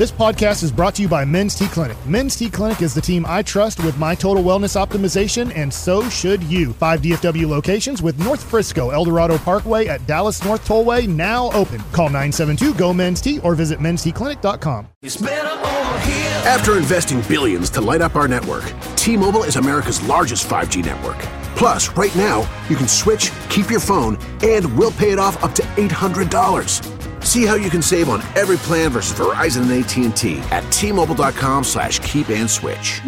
This podcast is brought to you by Men's T Clinic. Men's T Clinic is the team I trust with my total wellness optimization, and so should you. 5 DFW locations with North Frisco, Eldorado Parkway at Dallas North Tollway now open. Call 972-GO-MEN'S-T or visit mensteclinic.com. After investing billions to light up our network, T-Mobile is America's largest 5G network. Plus, right now, you can switch, keep your phone, and we'll pay it off up to $800. See how you can save on every plan versus Verizon and AT&T at T-Mobile.com/keep-and-switch.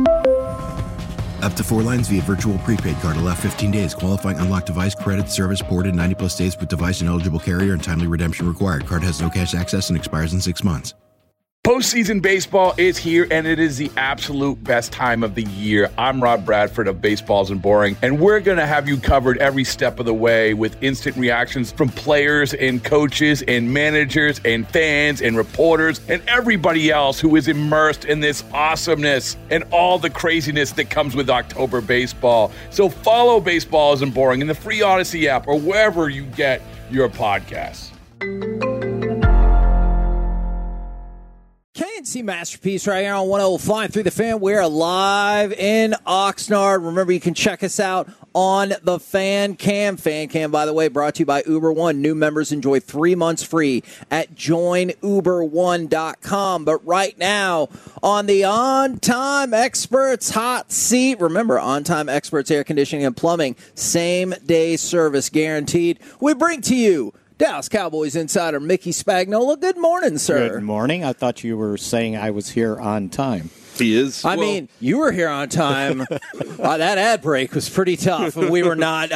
Up to 4 lines via virtual prepaid card. Allow 15 days. Qualifying unlocked device credit service ported 90-plus days with device and eligible carrier and timely redemption required. Card has no cash access and expires in 6 months. Postseason baseball is here, and it is the absolute best time of the year. I'm Rob Bradford of Baseballs and Boring, and we're going to have you covered every step of the way with instant reactions from players and coaches and managers and fans and reporters and everybody else who is immersed in this awesomeness and all the craziness that comes with October baseball. So follow Baseballs and Boring in the free Odyssey app or wherever you get your podcasts. KNC Masterpiece right here on 105 Flying Through the Fan. We're live in Oxnard. Remember, you can check us out on the Fan Cam. Fan Cam, by the way, brought to you by Uber One. New members enjoy 3 months free at joinuber1.com. But right now, on the On Time Experts hot seat, remember, On Time Experts Air Conditioning and Plumbing, same-day service guaranteed. We bring to you Dallas Cowboys insider Mickey Spagnola. Good morning, sir. Good morning. I thought you were saying I was here on time. He is. I mean, you were here on time. That ad break was pretty tough. We were not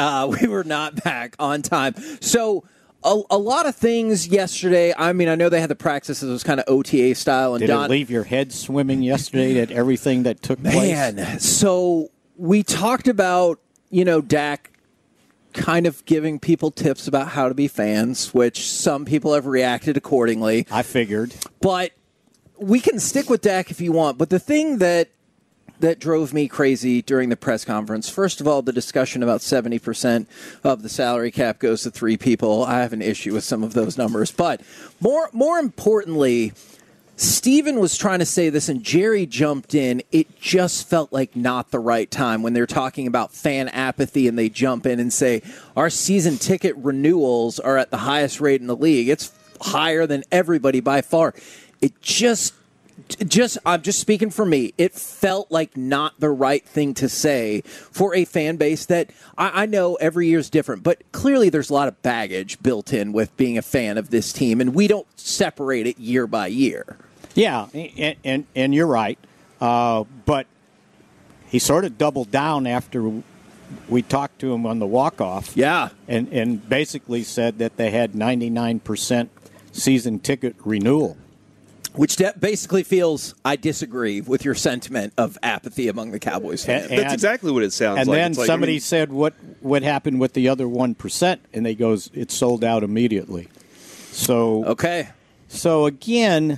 back on time. So a lot of things yesterday. I mean, I know they had the practices. It was kind of OTA style. And Did it leave your head swimming yesterday at everything that took place? Man, so we talked about, Dak kind of giving people tips about how to be fans, which some people have reacted accordingly. I figured. But we can stick with Dak if you want. But the thing that drove me crazy during the press conference, first of all, the discussion about 70% of the salary cap goes to 3 people. I have an issue with some of those numbers. But more importantly, Steven was trying to say this, and Jerry jumped in. It just felt like not the right time when they're talking about fan apathy, and they jump in and say, our season ticket renewals are at the highest rate in the league. It's higher than everybody by far. It just I'm just speaking for me. It felt like not the right thing to say for a fan base that I know every year is different, but clearly there's a lot of baggage built in with being a fan of this team, and we don't separate it year by year. Yeah, and you're right. But he sort of doubled down after we talked to him on the walk-off. Yeah. And basically said that they had 99% season ticket renewal. Which basically feels, I disagree with your sentiment of apathy among the Cowboys fans. That's exactly what it sounds like. And then somebody said, what happened with the other 1%? And they goes, it sold out immediately. So okay. So again,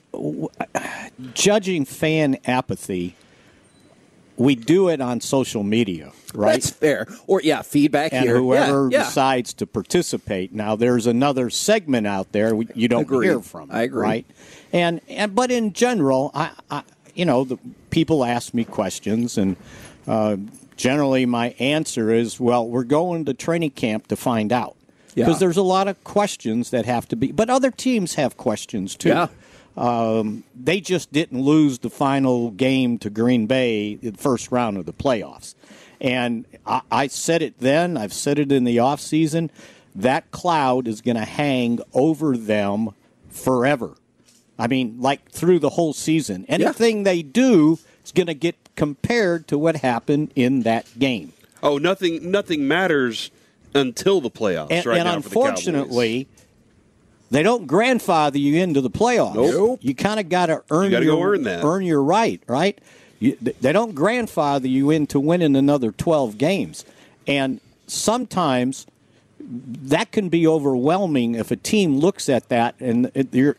judging fan apathy, we do it on social media, right? That's fair. Or, feedback and here. And whoever decides to participate. Now, there's another segment out there you don't hear from. I agree. Right? But in general, the people ask me questions, and generally my answer is, well, we're going to training camp to find out. Because there's a lot of questions that have to be. But other teams have questions, too. Yeah. They just didn't lose the final game to Green Bay in the first round of the playoffs. And I said it then. I've said it in the offseason. That cloud is going to hang over them forever. I mean, like through the whole season. Anything they do is going to get compared to what happened in that game. Oh, nothing matters until the playoffs and, right and now unfortunately, they don't grandfather you into the playoffs. Nope. You kind of got to earn your right? They don't grandfather you into winning another 12 games. And sometimes that can be overwhelming if a team looks at that and you're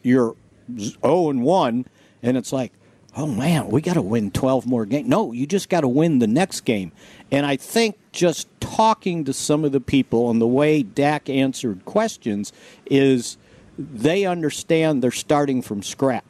0-1, and it's like, oh, man, we got to win 12 more games. No, you just got to win the next game. And I think just talking to some of the people and the way Dak answered questions is they understand they're starting from scratch.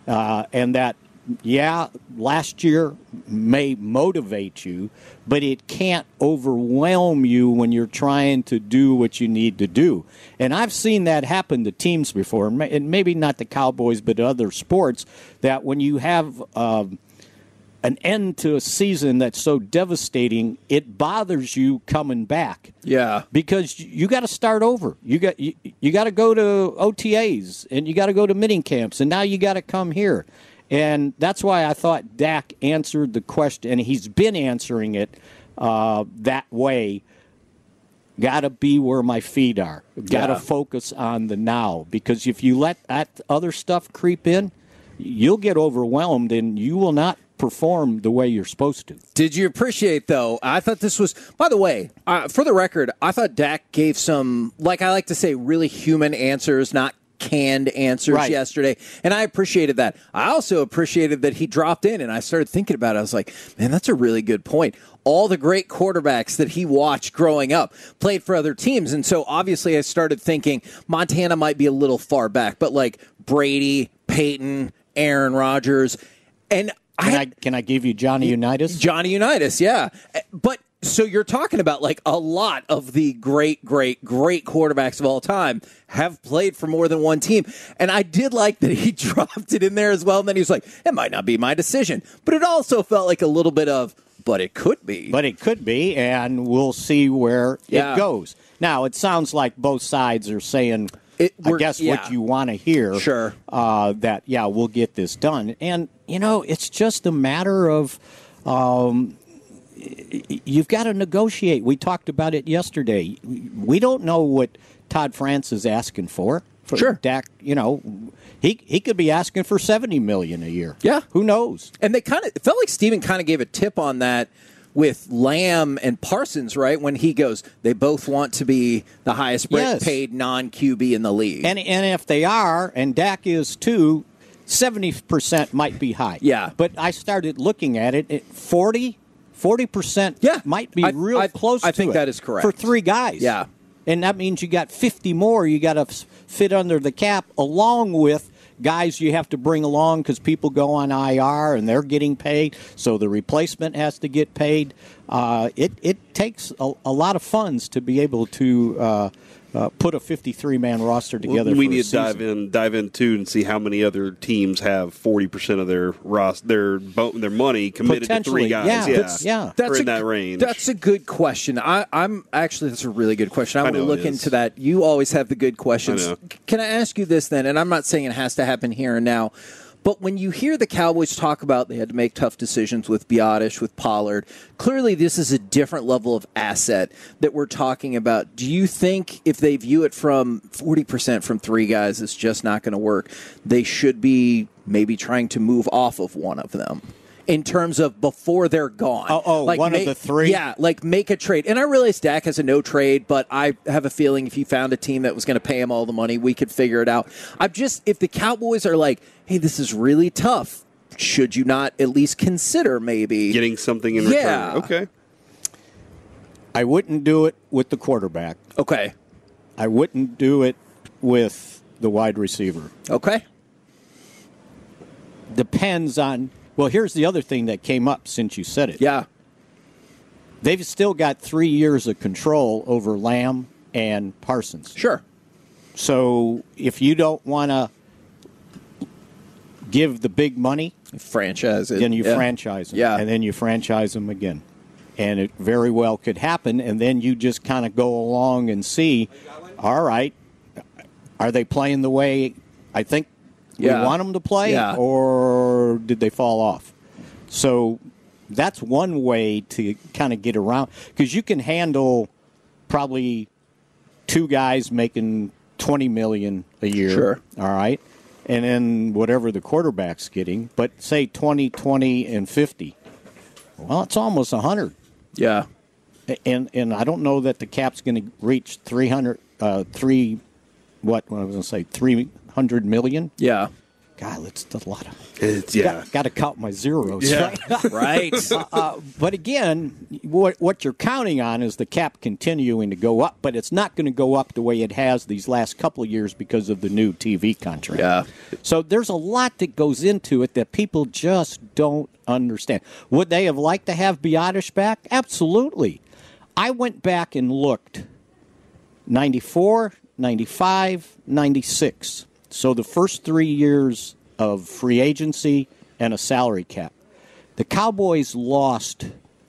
and that, last year may motivate you, but it can't overwhelm you when you're trying to do what you need to do. And I've seen that happen to teams before, and maybe not the Cowboys, but other sports, that when you have an end to a season that's so devastating, it bothers you coming back. Yeah, because you got to start over. You got to go to OTAs, and you got to go to mini camps, and now you got to come here. And that's why I thought Dak answered the question, and he's been answering it that way. Got to be where my feet are. Got to focus on the now, because if you let that other stuff creep in, you'll get overwhelmed, and you will not perform the way you're supposed to. Did you appreciate, though? I thought this was, by the way, for the record, I thought Dak gave some, like I like to say, really human answers, not canned answers yesterday, and I appreciated that. I also appreciated that he dropped in, and I started thinking about it. I was like, man, that's a really good point. All the great quarterbacks that he watched growing up played for other teams, and so obviously I started thinking Montana might be a little far back, but like Brady, Peyton, Aaron Rodgers, and Can I give you Johnny Unitas? Johnny Unitas, yeah. But so you're talking about like a lot of the great quarterbacks of all time have played for more than one team. And I did like that he dropped it in there as well. And then he was like, it might not be my decision. But it also felt like a little bit of, but it could be. But it could be, and we'll see where it goes. Now, it sounds like both sides are saying, what you want to hear. Sure. That, we'll get this done. And, it's just a matter of you've got to negotiate. We talked about it yesterday. We don't know what Todd France is asking for Dak. He could be asking for $70 million a year. Yeah. Who knows? And it felt like Steven kind of gave a tip on that with Lamb and Parsons, right? When he goes, they both want to be the highest paid non-QB in the league. And if they are, and Dak is too, 70% might be high. Yeah. But I started looking at it, 40% might be real close to it. I think that is correct. For three guys. Yeah. And that means you got 50 more you got to fit under the cap, along with guys you have to bring along because people go on IR and they're getting paid, so the replacement has to get paid. It takes a lot of funds to be able to put a 53-man roster together. We for need a to dive in too and see how many other teams have 40% of their money committed to three guys. That's in that range. That's a good question. I'm actually, that's a really good question. I want to look into that. You always have the good questions. Can I ask you this then? And I'm not saying it has to happen here and now, but when you hear the Cowboys talk about they had to make tough decisions with Biotish, with Pollard, clearly this is a different level of asset that we're talking about. Do you think if they view it from 40% from three guys, it's just not going to work, they should be maybe trying to move off of one of them? In terms of before they're gone. One of the three? Yeah, like make a trade. And I realize Dak has a no trade, but I have a feeling if he found a team that was going to pay him all the money, we could figure it out. If the Cowboys are like, hey, this is really tough, should you not at least consider maybe getting something in return? Okay. I wouldn't do it with the quarterback. Okay. I wouldn't do it with the wide receiver. Okay. Depends on... Well, here's the other thing that came up since you said it. Yeah. They've still got 3 years of control over Lamb and Parsons. Sure. So if you don't want to give the big money, franchise it. Then you franchise them. Yeah. And then you franchise them again. And it very well could happen. And then you just kind of go along and see, all right, are they playing the way I think we want them to play, or did they fall off? So that's one way to kind of get around, because you can handle probably two guys making $20 million a year. Sure. All right. And then whatever the quarterback's getting, but say 20, 20, and 50. Well, it's almost 100. Yeah. And I don't know that the cap's going to reach 300 million. Yeah. God, that's a lot of Got to count my zeros. Yeah. Right. But again, what you're counting on is the cap continuing to go up, but it's not going to go up the way it has these last couple of years because of the new TV contract. Yeah. So there's a lot that goes into it that people just don't understand. Would they have liked to have Biadasz back? Absolutely. I went back and looked 94, 95, 96. So the first 3 years of free agency and a salary cap. The Cowboys lost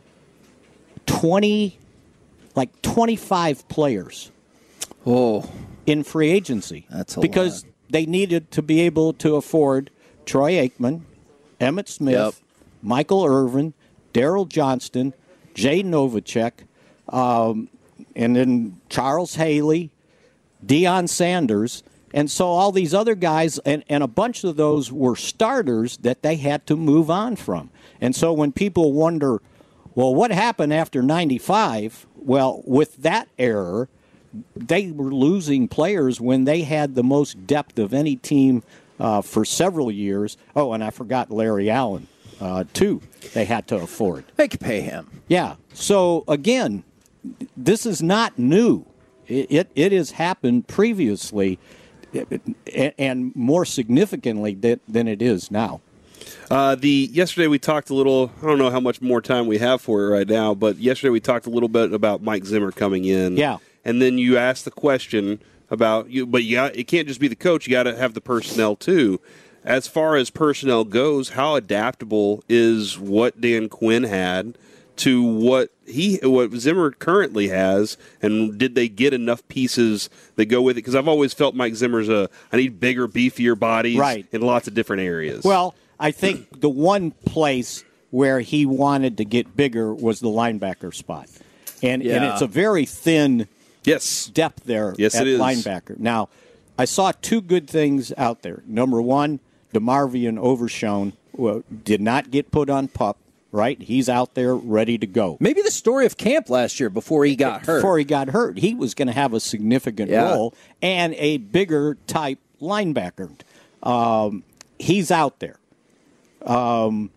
25 players in free agency. That's a because lot. They needed to be able to afford Troy Aikman, Emmitt Smith, Michael Irvin, Daryl Johnston, Jay Novacek, and then Charles Haley, Deion Sanders. And so all these other guys, and a bunch of those were starters that they had to move on from. And so when people wonder, well, what happened after 95? Well, with that error, they were losing players when they had the most depth of any team for several years. Oh, and I forgot Larry Allen, too, they had to afford. They could pay him. Yeah. So, again, this is not new. It has happened previously, and more significantly than it is now. Yesterday we talked a little. I don't know how much more time we have for it right now, but yesterday we talked a little bit about Mike Zimmer coming in. Yeah, and then you asked the question about you, but it can't just be the coach. You got to have the personnel too. As far as personnel goes, how adaptable is what Dan Quinn had to what Zimmer currently has, and did they get enough pieces that go with it? Because I've always felt Mike Zimmer's I need bigger, beefier bodies in lots of different areas. Well, I think the one place where he wanted to get bigger was the linebacker spot. And it's a very thin depth there at linebacker. Now, I saw two good things out there. Number one, DeMarvion Overshown did not get put on PUP. Right? He's out there ready to go. Maybe the story of camp last year before he got hurt. Before he got hurt, he was going to have a significant role and a bigger type linebacker. He's out there. When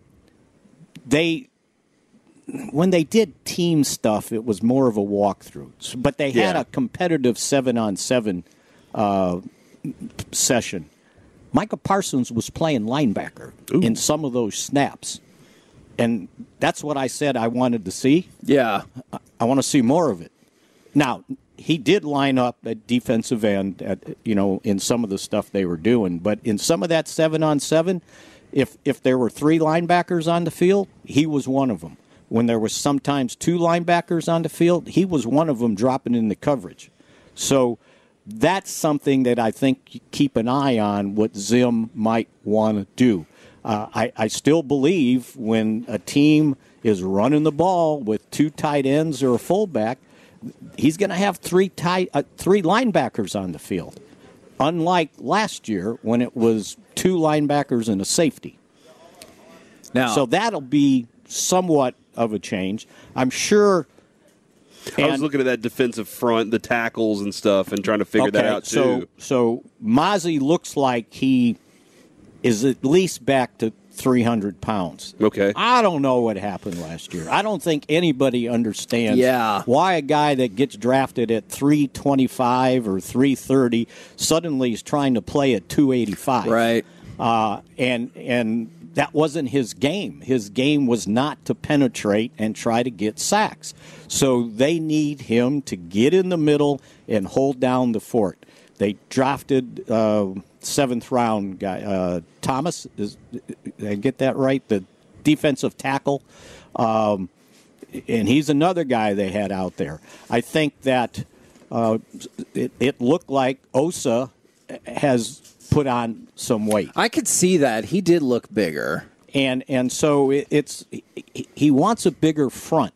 they did team stuff, it was more of a walkthrough. But they had a competitive 7-on-7 session. Micah Parsons was playing linebacker in some of those snaps. And that's what I said I wanted to see. Yeah. I want to see more of it. Now, he did line up at defensive end in some of the stuff they were doing. But in some of that 7-on-7, if there were 3 linebackers on the field, he was one of them. When there was sometimes 2 linebackers on the field, he was one of them dropping in the coverage. So that's something that I think you keep an eye on what Zim might want to do. I still believe when a team is running the ball with 2 tight ends or a fullback, he's going to have 3 linebackers on the field, unlike last year when it was 2 linebackers and a safety. Now, so that'll be somewhat of a change. I'm sure. I was looking at that defensive front, the tackles and stuff, and trying to figure that out too. So Mazi looks like he is at least back to 300 pounds. Okay. I don't know what happened last year. I don't think anybody understands why a guy that gets drafted at 325 or 330 suddenly is trying to play at 285. Right. And that wasn't his game. His game was not to penetrate and try to get sacks. So they need him to get in the middle and hold down the fort. They drafted 7th round guy Thomas. Did I get that right? The defensive tackle, and he's another guy they had out there. I think that it looked like Osa has put on some weight. I could see that. He did look bigger, and so he wants a bigger front.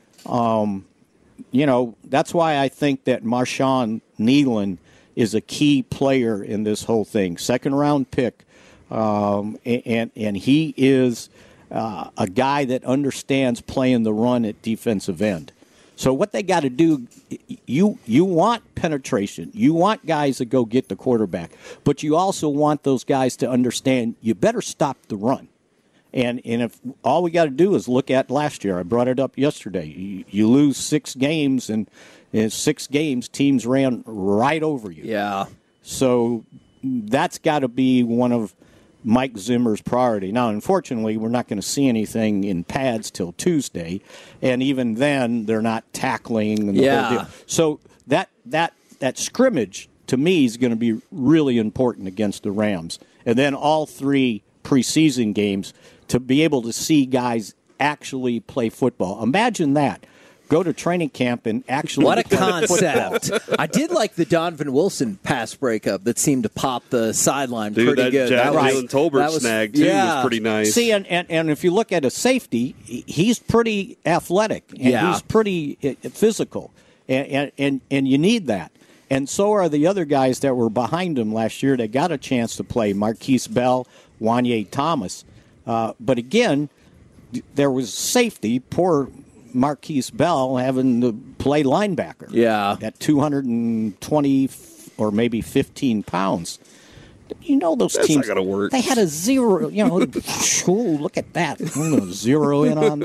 That's why I think that Marshawn Nealon is a key player in this whole thing. 2nd-round pick, and he is a guy that understands playing the run at defensive end. So what they got to do, you want penetration. You want guys to go get the quarterback. But you also want those guys to understand you better stop the run. And if all we got to do is look at last year, I brought it up yesterday. You lose 6 games, and in 6 games, teams ran right over you. Yeah. So that's got to be one of Mike Zimmer's priority. Now, unfortunately, we're not going to see anything in pads till Tuesday, and even then, they're not tackling. And the whole deal. So that scrimmage, to me, is going to be really important against the Rams. And then all 3 preseason games to be able to see guys actually play football. Imagine that. Go to training camp and actually what a play concept. I did like the Donovan Wilson pass breakup that seemed to pop the sideline pretty good. That Jalen Tolbert snag, too, was pretty nice. See, and if you look at a safety, he's pretty athletic, and he's pretty physical, and you need that. And so are the other guys that were behind him last year that got a chance to play, Marquise Bell, Wanye Thomas. But again, there was safety, poor Marquise Bell having to play linebacker. Yeah. At 220 or maybe 15 pounds. You know those That's teams. not going to work. They had a 0. You know, look at that. I'm going to zero in on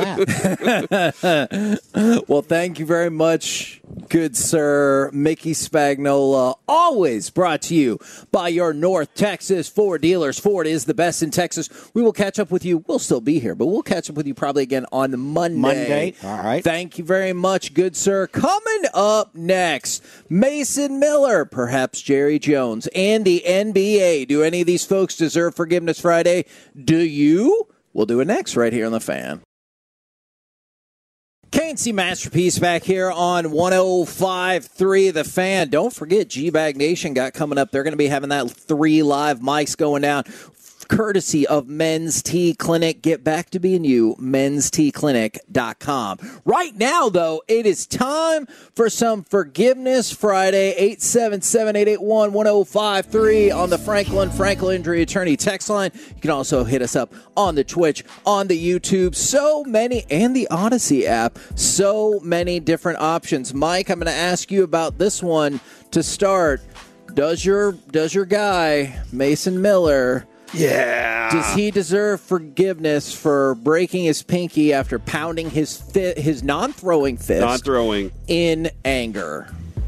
that. Well, thank you very much, good sir. Mickey Spagnola, always brought to you by your North Texas Ford dealers. Ford is the best in Texas. We will catch up with you. We'll still be here, but we'll catch up with you probably again on Monday. All right. Thank you very much, good sir. Coming up next, Mason Miller, perhaps Jerry Jones, and the NBA. Do any of these folks deserve Forgiveness Friday? Do you? We'll do it next right here on The Fan. KNC Masterpiece back here on 105.3 The Fan. Don't forget, G-Bag Nation got coming up. They're going to be having that 3 live mics going down, courtesy of Men's T Clinic. Get back to being you, mensteclinic.com. Right now, though, it is time for some Forgiveness Friday. 877-881-1053 on the Franklin Injury Attorney text line. You can also hit us up on the Twitch, on the YouTube, so many, and the Odyssey app. So many different options. Mike, I'm going to ask you about this one to start. Does your guy, Mason Miller... Yeah. Does he deserve forgiveness for breaking his pinky after pounding his non-throwing fist in anger?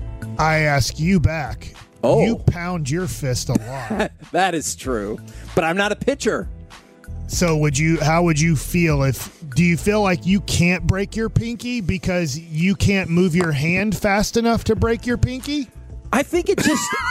I ask you back. Oh. You pound your fist a lot. That is true. But I'm not a pitcher. So how would you feel do you feel like you can't break your pinky because you can't move your hand fast enough to break your pinky? I think it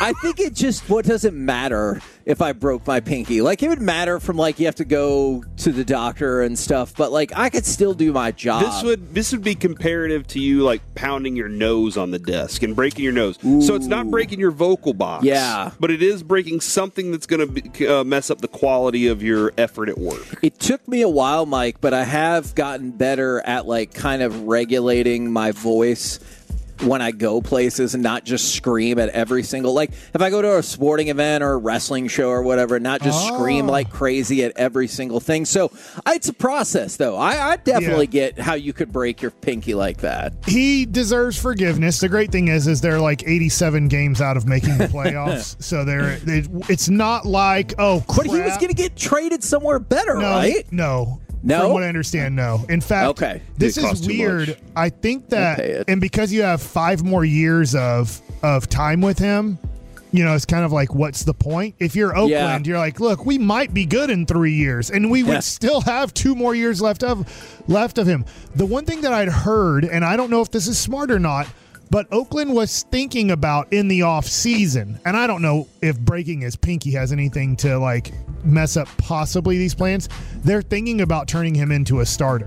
just what doesn't matter if I broke my pinky. Like, it would matter from, like, you have to go to the doctor and stuff, but, like, I could still do my job. This would be comparative to you, like, pounding your nose on the desk and breaking your nose. Ooh. So it's not breaking your vocal box. Yeah. But it is breaking something that's going to mess up the quality of your effort at work. It took me a while, Mike, but I have gotten better at, like, kind of regulating my voice when I go places and not just scream at every single, like, if I go to a sporting event or a wrestling show or whatever, not just scream like crazy at every single thing. So it's a process, though. I definitely get how you could break your pinky like that. He deserves forgiveness. The great thing is they're like 87 games out of making the playoffs. So it's not like, oh, crap. But he was going to get traded somewhere better, right? No. No? From what I understand, no. In fact, this is weird. I think that, and because you have 5 more years of time with him, you know, it's kind of like, what's the point? If you're Oakland, you're like, look, we might be good in 3 years, and we would still have 2 more years left of him. The one thing that I'd heard, and I don't know if this is smart or not, but Oakland was thinking about in the off season, and I don't know if breaking his pinky has anything to like mess up possibly these plans. They're thinking about turning him into a starter.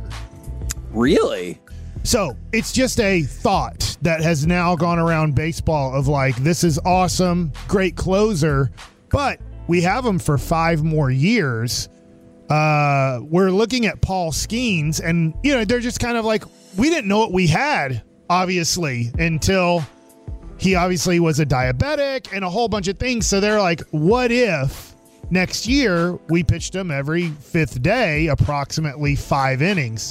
Really? So it's just a thought that has now gone around baseball of like, this is awesome, great closer, but we have him for 5 more years. We're looking at Paul Skeens, and you know, they're just kind of like, we didn't know what we had, obviously, until he obviously was a diabetic and a whole bunch of things. So they're like, what if next year we pitched him every 5th day, approximately 5 innings?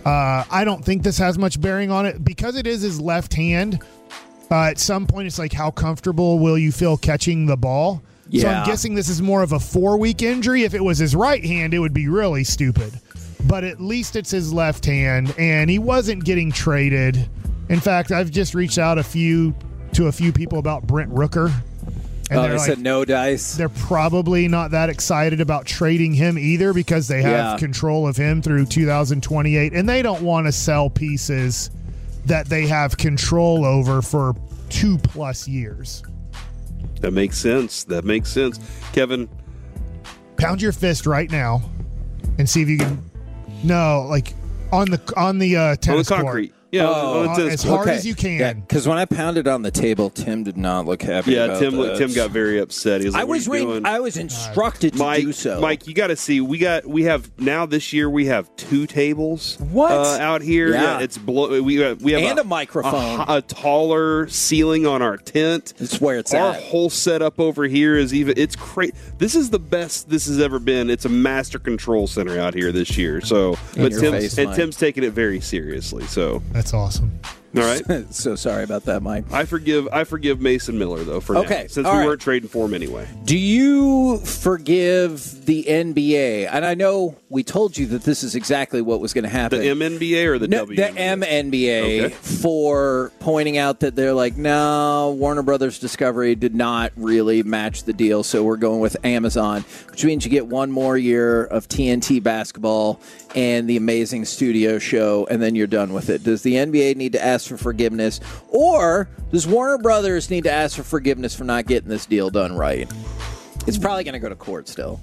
I don't think this has much bearing on it because it is his left hand. At some point, it's like, how comfortable will you feel catching the ball? Yeah. So I'm guessing this is more of a 4-week injury. If it was his right hand, it would be really stupid. But at least it's his left hand, and he wasn't getting traded. In fact, I've just reached out to a few people about Brent Rooker. And they said no dice. They're probably not that excited about trading him either because they have control of him through 2028, and they don't want to sell pieces that they have control over for 2+ years. That makes sense. Kevin, pound your fist right now and see if you can. No, like on the tennis on the concrete. Court. Yeah, as hard as you can. Yeah, because when I pounded on the table, Tim did not look happy. Yeah, about Tim got very upset. He was like, I was instructed to do so. Mike, you got to see. We have now this year. We have 2 tables. What out here? Yeah, it's we have and a microphone, a taller ceiling on our tent. It's where it's our at. whole setup over here is even. It's crazy. This is the best this has ever been. It's a master control center out here this year. So, Tim's taking it very seriously. So that's awesome. All right. So sorry about that, Mike. I forgive Mason Miller though for now, since we weren't trading for him anyway. Do you forgive the NBA? And I know we told you that this is exactly what was going to happen. The MNBA or the WNBA? The MNBA for pointing out that they're like, no, Warner Brothers Discovery did not really match the deal, so we're going with Amazon, which means you get one more year of TNT basketball and the amazing studio show, and then you're done with it. Does the NBA need to ask for forgiveness, or does Warner Brothers need to ask for forgiveness for not getting this deal done right? It's probably going to go to court still.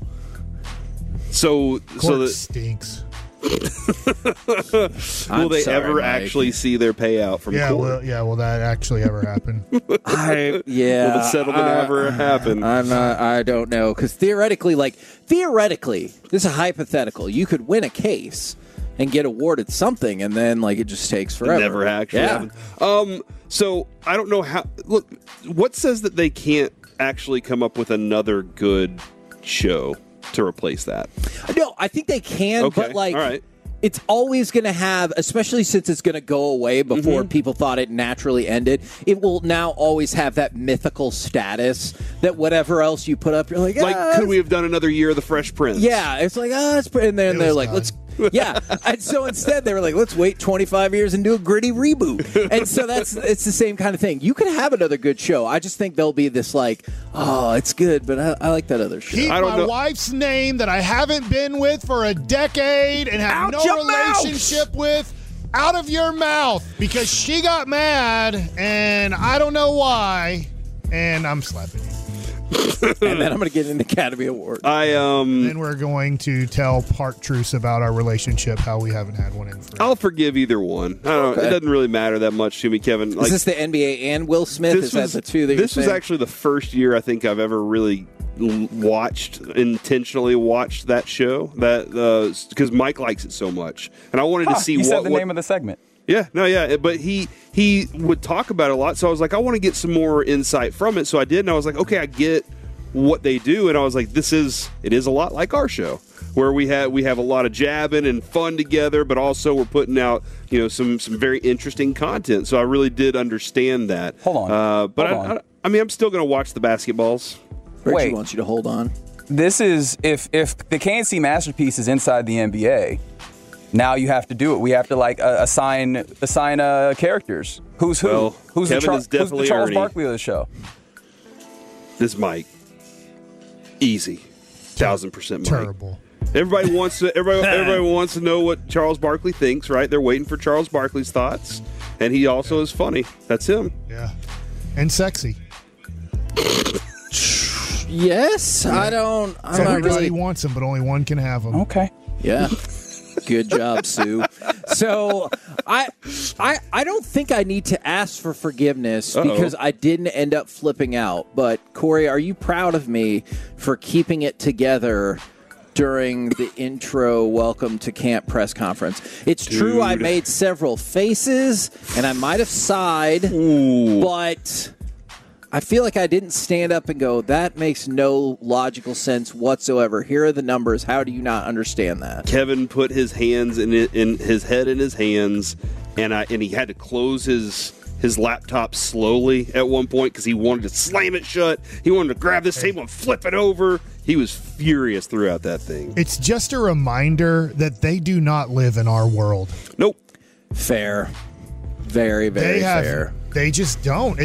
Court stinks. Will they ever actually see their payout from court? Will that actually ever happen? Will the settlement ever happen? I don't know, because theoretically, this is a hypothetical. You could win a case and get awarded something, and then it just takes forever. It never actually happened. So I don't know how. Look, what says that they can't actually come up with another good show to replace that? No, I think they can, but all right. It's always going to have, especially since it's going to go away before people thought it naturally ended, it will now always have that mythical status that whatever else you put up, you're like, could we have done another year of The Fresh Prince? Yeah, it's like, and then they're like, let's. Yeah, and so instead they were like, let's wait 25 years and do a gritty reboot. And so it's the same kind of thing. You can have another good show. I just think there'll be this it's good, but I like that other show. Keep my wife's name that I haven't been with for a decade and have no relationship with out of your mouth, because she got mad and I don't know why, and I'm slapping you. And then I'm going to get an Academy Award. Then we're going to tell Part Truce about our relationship, how we haven't had one in forever. I'll forgive either one. I don't know. It doesn't really matter that much to me, Kevin. Is this the NBA and Will Smith? Is that the two that This was actually the first year I think I've ever really intentionally watched that show. Because Mike likes it so much, and I wanted to see. You said the name of the segment. But he would talk about it a lot, so I was like, I want to get some more insight from it, so I did, and I was like, okay, I get what they do, and I was like, it is a lot like our show, where we have a lot of jabbing and fun together, but also we're putting out some very interesting content, so I really did understand that. Hold on. I'm still going to watch the basketballs. Reggie wants you to hold on. This is, if the KNC Masterpiece is inside the NBA, now you have to do it. We have to assign characters. Who's who? Well, who's the Charles Ernie. Barkley of the show? This Mike. Easy. 1000% Mike. Terrible. Everybody wants to know what Charles Barkley thinks, right? They're waiting for Charles Barkley's thoughts, and he also is funny. That's him. Yeah, and sexy. Yes, I'm not everybody really wants him, but only one can have him. Okay. Yeah. Good job, Sue. So I don't think I need to ask for forgiveness because I didn't end up flipping out. But Corey, are you proud of me for keeping it together during the intro welcome to camp press conference? It's true I made several faces and I might have sighed, but I feel like I didn't stand up and go, that makes no logical sense whatsoever. Here are the numbers. How do you not understand that? Kevin put his hands in his head in his hands, and he had to close his laptop slowly at one point because he wanted to slam it shut. He wanted to grab this table and flip it over. He was furious throughout that thing. It's just a reminder that they do not live in our world. Nope. Fair. Very, very fair. They just don't.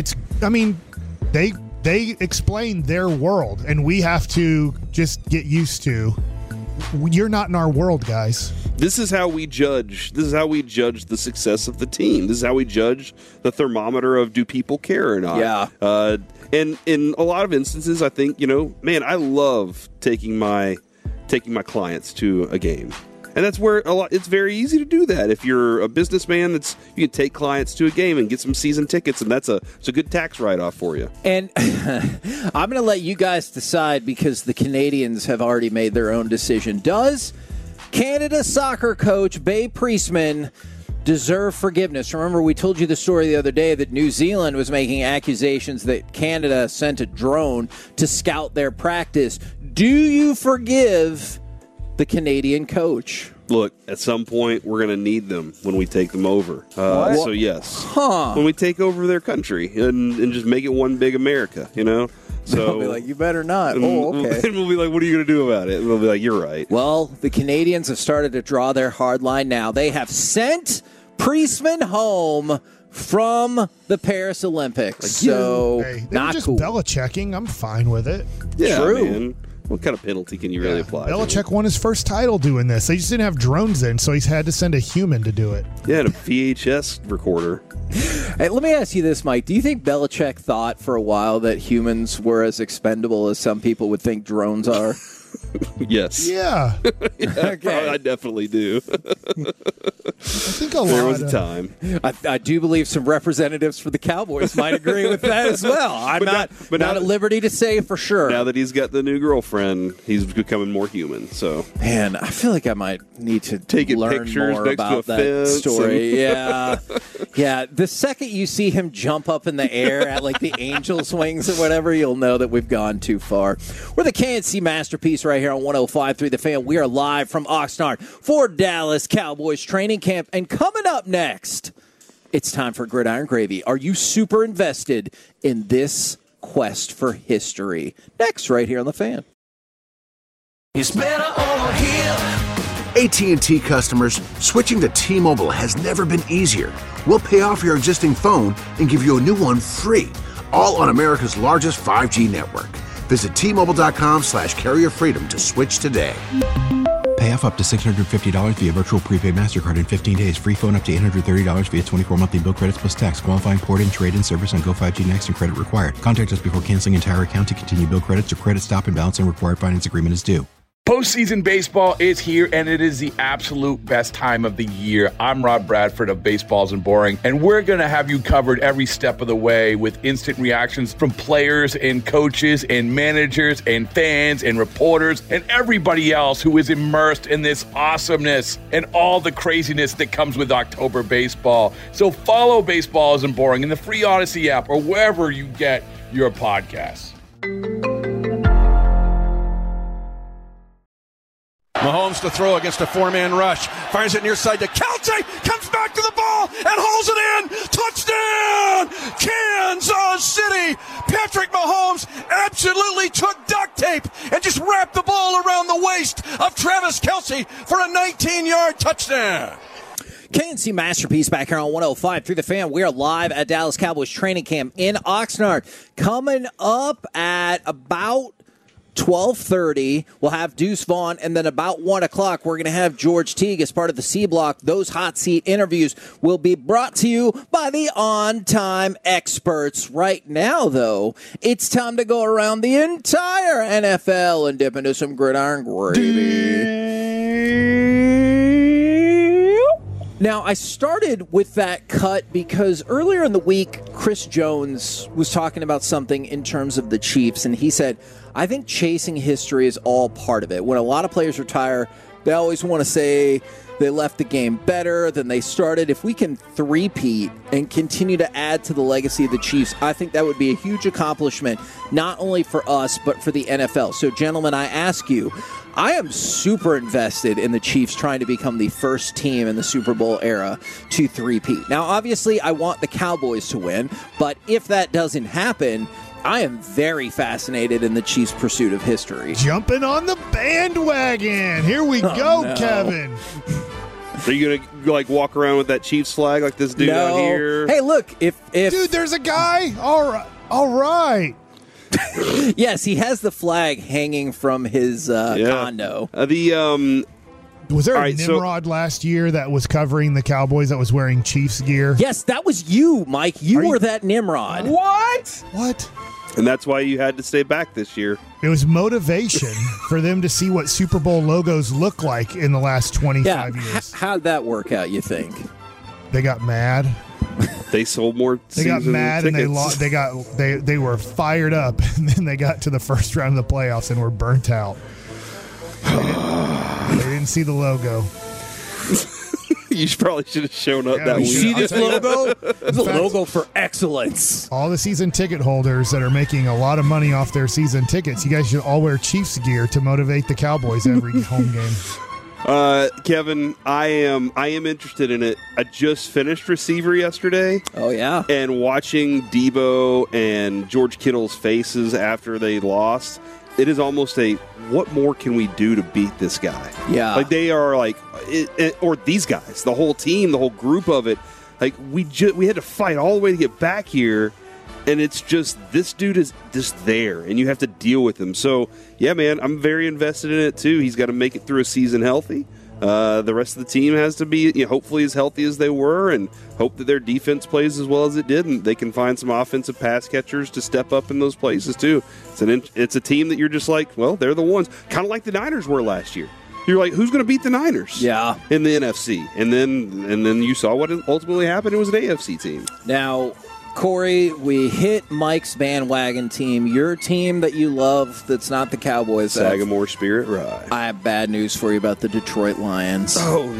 They explain their world, and we have to just get used to. You're not in our world, guys. This is how we judge. This is how we judge the success of the team. This is how we judge the thermometer of do people care or not. Yeah. And in a lot of instances, I think, I love taking my clients to a game. And that's where it's very easy to do that. If you're a businessman, you can take clients to a game and get some season tickets, and it's a good tax write-off for you. And I'm going to let you guys decide because the Canadians have already made their own decision. Does Canada soccer coach Babe Priestman deserve forgiveness? Remember, we told you the story the other day that New Zealand was making accusations that Canada sent a drone to scout their practice. Do you forgive the Canadian coach? Look, at some point, we're going to need them when we take them over. So, yes. When we take over their country and just make it one big America, So they'll be like, you better not. Okay. And we'll be like, what are you going to do about it? And we'll be like, you're right. Well, the Canadians have started to draw their hard line now. They have sent Priestman home from the Paris Olympics. They were just cool. Belichicking. I'm fine with it. Yeah, True. Man. What kind of penalty can you really apply? Belichick won his first title doing this. They just didn't have drones in, so he's had to send a human to do it. Yeah, and a VHS recorder. Hey, let me ask you this, Mike. Do you think Belichick thought for a while that humans were as expendable as some people would think drones are? Yes. Yeah. Okay. I definitely do. I think there was a time. I do believe some representatives for the Cowboys might agree with that as well. I'm not at liberty to say for sure. Now that he's got the new girlfriend, he's becoming more human. So, man, I feel like I might need to taking learn pictures more next about to a that fence story. Yeah. The second you see him jump up in the air at like the Angels' wings or whatever, you'll know that we've gone too far. We're the KNC Masterpiece right here on 105.3 The Fan. We are live from Oxnard for Dallas Cowboys training camp. And coming up next, it's time for Gridiron Gravy. Are you super invested in this quest for history? Next, right here on The Fan. It's better over here. AT&T customers, switching to T-Mobile has never been easier. We'll pay off your existing phone and give you a new one free, all on America's largest 5G network. Visit T-Mobile.com/carrierfreedom to switch today. Pay off up to $650 via virtual prepaid MasterCard in 15 days. Free phone up to $830 via 24 monthly bill credits plus tax. Qualifying port and trade-in service on Go5G Next and credit required. Contact us before canceling entire account to continue bill credits or credit stop and balance and required finance agreement is due. Postseason baseball is here, and it is the absolute best time of the year. I'm Rob Bradford of Baseballs and Boring, and we're going to have you covered every step of the way with instant reactions from players and coaches and managers and fans and reporters and everybody else who is immersed in this awesomeness and all the craziness that comes with October baseball. So follow Baseballs and Boring in the free Odyssey app or wherever you get your podcasts. Mahomes to throw against a four-man rush. Fires it near side to Kelce. Comes back to the ball and holds it in. Touchdown! Kansas City! Patrick Mahomes absolutely took duct tape and just wrapped the ball around the waist of Travis Kelce for a 19-yard touchdown. KNC Masterpiece back here on 105.3 The Fan. We are live at Dallas Cowboys training camp in Oxnard. Coming up at about 12:30, we'll have Deuce Vaughn, and then about 1 o'clock, we're going to have George Teague as part of the C Block. Those hot seat interviews will be brought to you by the on-time experts. Right now, though, it's time to go around the entire NFL and dip into some gridiron gravy. Now, I started with that cut because earlier in the week, Chris Jones was talking about something in terms of the Chiefs, and he said, I think chasing history is all part of it. When a lot of players retire, They always want to say they left the game better than they started. If we can three-peat and continue to add to the legacy of the Chiefs, I think that would be a huge accomplishment, not only for us, but for the NFL. So, gentlemen, I ask you, I am super invested in the Chiefs trying to become the first team in the Super Bowl era to three-peat. Now, obviously, I want the Cowboys to win, but if that doesn't happen, I am very fascinated in the Chiefs' pursuit of history. Jumping on the bandwagon. Here we go, no. Kevin. Are you going to walk around with that Chiefs flag like this dude out here? Hey, look, if Dude, there's a guy. All right. Yes, he has the flag hanging from his condo. Was there a Nimrod last year that was covering the Cowboys that was wearing Chiefs gear? Yes, that was you, Mike. You were that Nimrod. What? And that's why you had to stay back this year. It was motivation for them to see what Super Bowl logos look like in the last 25 years. How'd that work out, you think? They got mad. They sold more. They got mad and they were fired up, and then they got to the first round of the playoffs and were burnt out. They didn't see the logo. You probably should have shown up that week. See this logo? It's a logo for excellence. All the season ticket holders that are making a lot of money off their season tickets, you guys should all wear Chiefs gear to motivate the Cowboys every home game. Kevin, I am interested in it. I just finished receiver yesterday. Oh, yeah. And watching Debo and George Kittle's faces after they lost, it is almost what more can we do to beat this guy? Yeah. Like they are or these guys, the whole team, the whole group of it. Like we had to fight all the way to get back here. And it's just, this dude is just there, and you have to deal with him. So, yeah, man, I'm very invested in it, too. He's got to make it through a season healthy. The rest of the team has to be, hopefully as healthy as they were, and hope that their defense plays as well as it did, and they can find some offensive pass catchers to step up in those places, too. It's a team that you're just like, well, they're the ones. Kind of like the Niners were last year. You're like, who's going to beat the Niners? Yeah. In the NFC. And then you saw what ultimately happened. It was an AFC team. Now, Corey, we hit Mike's bandwagon team, your team that you love that's not the Cowboys. Sagamore Spirit Rye. I have bad news for you about the Detroit Lions.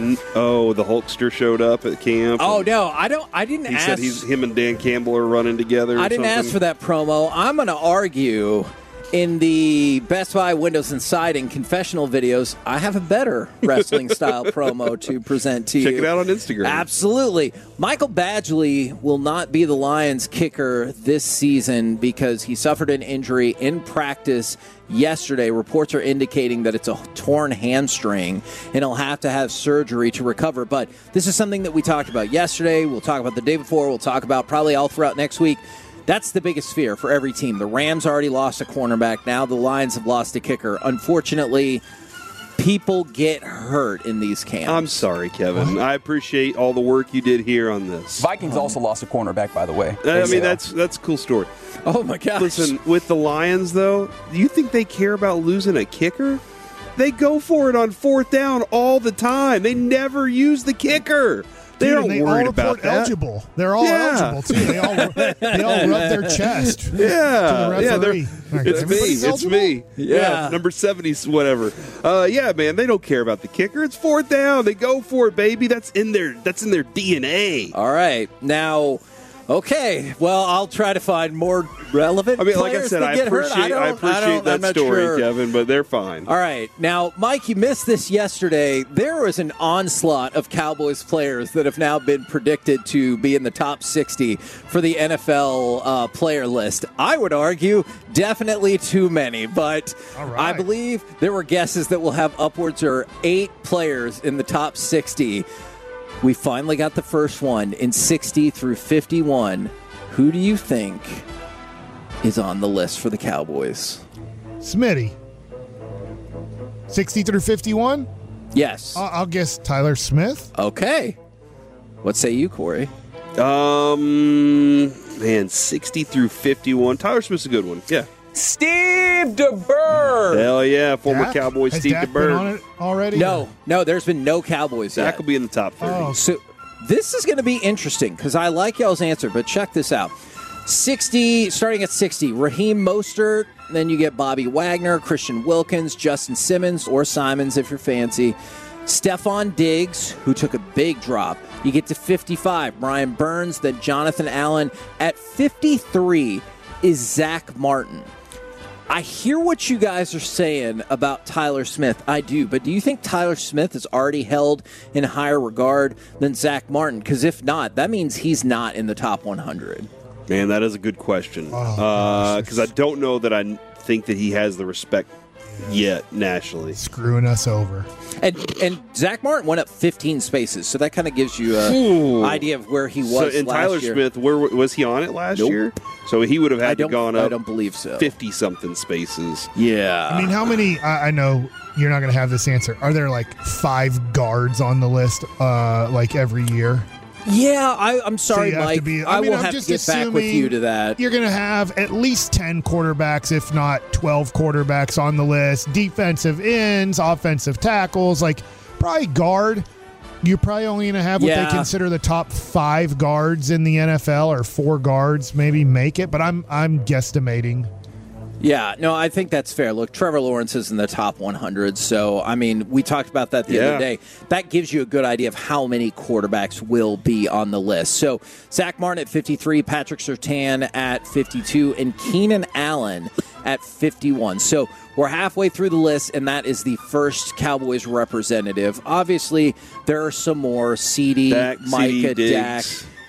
Oh, the Hulkster showed up at camp. Oh, no, I didn't ask. He said him and Dan Campbell are running together. I didn't ask for that promo. I'm going to argue in the Best Buy Windows and Siding confessional videos, I have a better wrestling-style promo to present to you. Check it out on Instagram. Absolutely. Michael Badgley will not be the Lions kicker this season because he suffered an injury in practice yesterday. Reports are indicating that it's a torn hamstring, and he'll have to have surgery to recover. But this is something that we talked about yesterday. We'll talk about the day before. We'll talk about probably all throughout next week. That's the biggest fear for every team. The Rams already lost a cornerback. Now the Lions have lost a kicker. Unfortunately, people get hurt in these camps. I'm sorry, Kevin. I appreciate all the work you did here on this. Vikings also lost a cornerback, by the way. I mean, that's a cool story. Oh, my gosh. Listen, with the Lions, though, do you think they care about losing a kicker? They go for it on fourth down all the time. They never use the kicker. They Dude, aren't they worried all about that. Eligible. They're all eligible too. They all rub their chest. Yeah, to the referee. It's me. Yeah, number 70, whatever. Yeah, man, they don't care about the kicker. It's fourth down. They go for it, baby. That's in their DNA. All right, now. Okay, well, I'll try to find more relevant. I mean, like I said, I appreciate that story, sure. Kevin, but they're fine. All right, now, Mike, you missed this yesterday. There was an onslaught of Cowboys players that have now been predicted to be in the top 60 for the NFL player list. I would argue definitely too many, but I believe there were guesses that we'll have upwards of 8 players in the top 60. We finally got the first one in 60 through 51. Who do you think is on the list for the Cowboys? Smitty. 60 through 51? Yes. I'll guess Tyler Smith. Okay. What say you, Corey? Man, 60 through 51. Tyler Smith's a good one. Yeah. Steve DeBerg. Hell yeah, former Cowboy Has Steve Dak DeBerg. been on it already? No, there's been no Cowboys yet. Dak will be in the top 30. Oh. So this is going to be interesting because I like y'all's answer, but check this out. 60, starting at 60, Raheem Mostert, Then you get Bobby Wagner, Christian Wilkins, Justin Simmons, or Simons if you're fancy. Stephon Diggs, who took a big drop. You get to 55, Brian Burns, then Jonathan Allen. At 53 is Zach Martin. I hear what you guys are saying about Tyler Smith. I do, but do you think Tyler Smith is already held in higher regard than Zach Martin? Because if not, that means he's not in the top 100. Man, that is a good question. Because I don't know that I think that he has the respect yet nationally. Screwing us over. And Zach Martin went up 15 spaces, so that kind of gives you an idea of where he was last year. And Tyler Smith, where was he on it last year? So he would have had to gone up. I don't believe so. 50-something spaces. Yeah. I mean, how many? I know you're not going to have this answer. Are there like 5 guards on the list, like every year? Yeah, I'm sorry, so Mike. I will have to get back with you to that. You're going to have at least 10 quarterbacks, if not 12 quarterbacks on the list. Defensive ends, offensive tackles, like probably guard. You're probably only going to have what they consider the top 5 guards in the NFL, or 4 guards maybe make it. But I'm guesstimating. Yeah, no, I think that's fair. Look, Trevor Lawrence is in the top 100, so, I mean, we talked about that the other day. That gives you a good idea of how many quarterbacks will be on the list. So, Zach Martin at 53, Patrick Surtain at 52, and Keenan Allen at 51. So, we're halfway through the list, and that is the first Cowboys representative. Obviously, there are some more. CeeDee, Micah, Dak.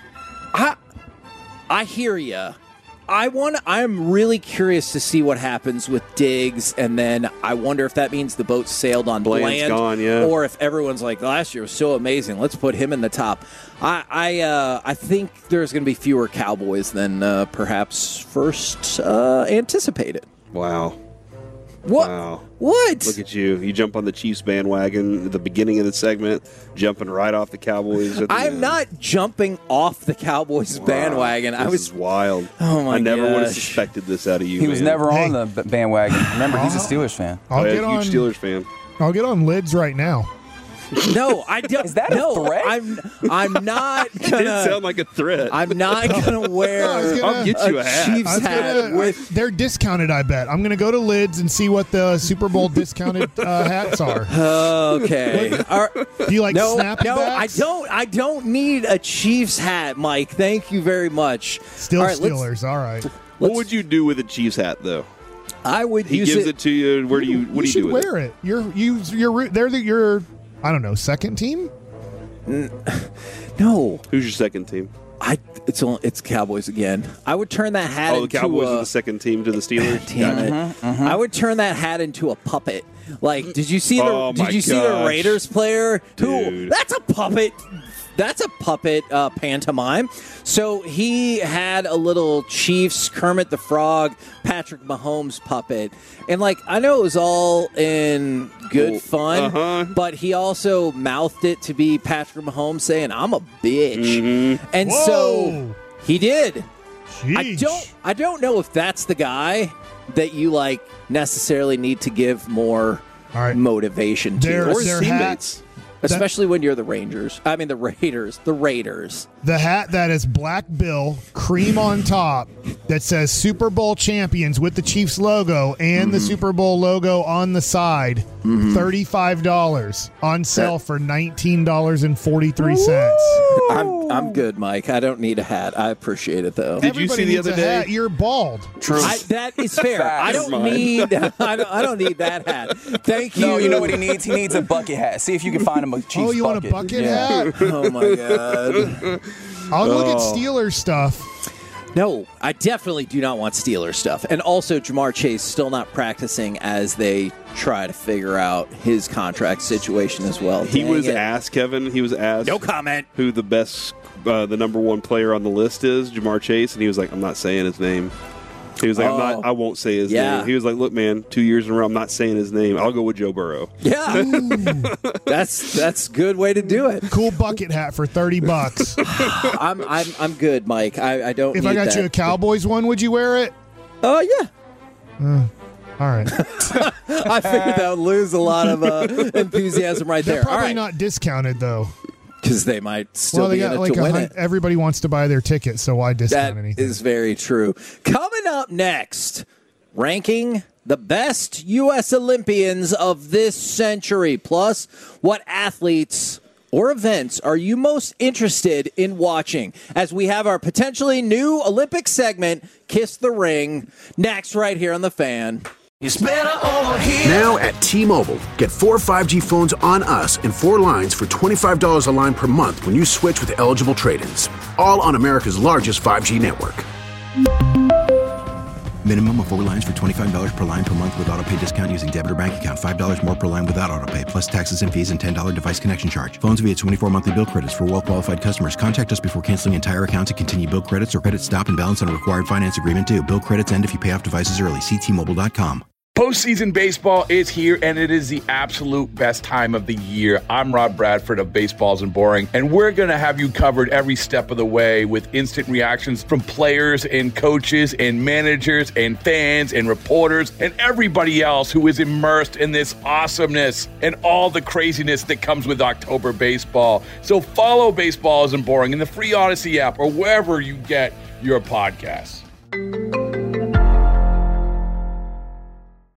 I hear you. I'm really curious to see what happens with Diggs, and then I wonder if that means the boat sailed on Bland, gone, or if everyone's like, last year was so amazing, let's put him in the top. I think there's going to be fewer Cowboys than perhaps first anticipated. Wow. What? Wow. What? Look at you. You jump on the Chiefs bandwagon at the beginning of the segment, jumping right off the Cowboys. I'm not jumping off the Cowboys bandwagon. This is wild. Oh, my I never would have gosh. suspected this out of you, He was never on the bandwagon. Remember, he's a Steelers fan. Huge Steelers fan. I'll get on lids right now. No, I don't. Is that a threat? I'm not It gonna. didn't sound like a threat. I'm not gonna wear. I'll get you a hat. Chiefs hat with. They're discounted, I bet. I'm going to go to Lids and see what the Super Bowl discounted hats are. Okay. Do you like snappy backs? I don't need a Chiefs hat, Mike. Thank you very much. Still all right, Steelers. All right. What would you do with a Chiefs hat, though? I would He use gives it to you. What do you do should with wear it? They're your I don't know, second team? No. Who's your second team? It's Cowboys again. I would turn that hat into the Cowboys are the second team to the Steelers? Damn it. I would turn that hat into a puppet. Like, did you see the Raiders player? Dude. That's a puppet. That's a puppet pantomime. So he had a little Chiefs Kermit the Frog, Patrick Mahomes puppet. And, like, I know it was all in good fun, but he also mouthed it to be Patrick Mahomes saying, I'm a bitch. And so he did. I don't know if that's the guy that you, like, necessarily need to give more motivation to. Or his teammates. Especially when you're the Rangers. I mean, the Raiders. The Raiders. The hat that is black bill, cream on top, that says Super Bowl champions with the Chiefs logo and the Super Bowl logo on the side. $35 on sale for $19.43. I'm good, Mike. I don't need a hat. I appreciate it, though. Did you see the other day? Hat. You're bald. True. That is fair. I don't need that hat. Thank you. No, you know what he needs? He needs a bucket hat. See if you can find him a Chiefs bucket. Oh, you want a bucket hat? Oh, my God. I'll look at Steelers stuff. No, I definitely do not want Steelers stuff. And also, Jamar Chase still not practicing as they try to figure out his contract situation as well. He was asked, Kevin, no comment, who the best, the number one player on the list is, Jamar Chase, and he was like, I'm not saying his name. He was like, I won't say his name. He was like, look, man, 2 years in a row, I'm not saying his name. I'll go with Joe Burrow. Yeah. That's a good way to do it. Cool bucket hat for $30. I'm good, Mike. I don't. If I got you a Cowboys one, would you wear it? Oh yeah. All right. I figured that would lose a lot of enthusiasm right there. They're probably all right. not discounted though. Because they might still be in it like to win it. Everybody wants to buy their ticket, so why discount that anything? That is very true. Coming up next, ranking the best U.S. Olympians of this century, plus what athletes or events are you most interested in watching, as we have our potentially new Olympic segment, Kiss the Ring, next right here on The Fan. It's better over here. Now at T-Mobile, get 4 5G phones on us and 4 lines for $25 a line per month when you switch with eligible trade-ins. All on America's largest 5G network. Minimum of 4 lines for $25 per line per month with autopay discount using debit or bank account. $5 more per line without autopay, plus taxes and fees and $10 device connection charge. Phones via 24 monthly bill credits for well-qualified customers. Contact us before canceling entire account to continue bill credits or credit stop and balance on a required finance agreement due. Bill credits end if you pay off devices early. See T-Mobile.com. Postseason baseball is here, and it is the absolute best time of the year. I'm Rob Bradford of Baseballs and Boring, and we're going to have you covered every step of the way with instant reactions from players and coaches and managers and fans and reporters and everybody else who is immersed in this awesomeness and all the craziness that comes with October baseball. So follow Baseballs and Boring in the free Odyssey app or wherever you get your podcasts.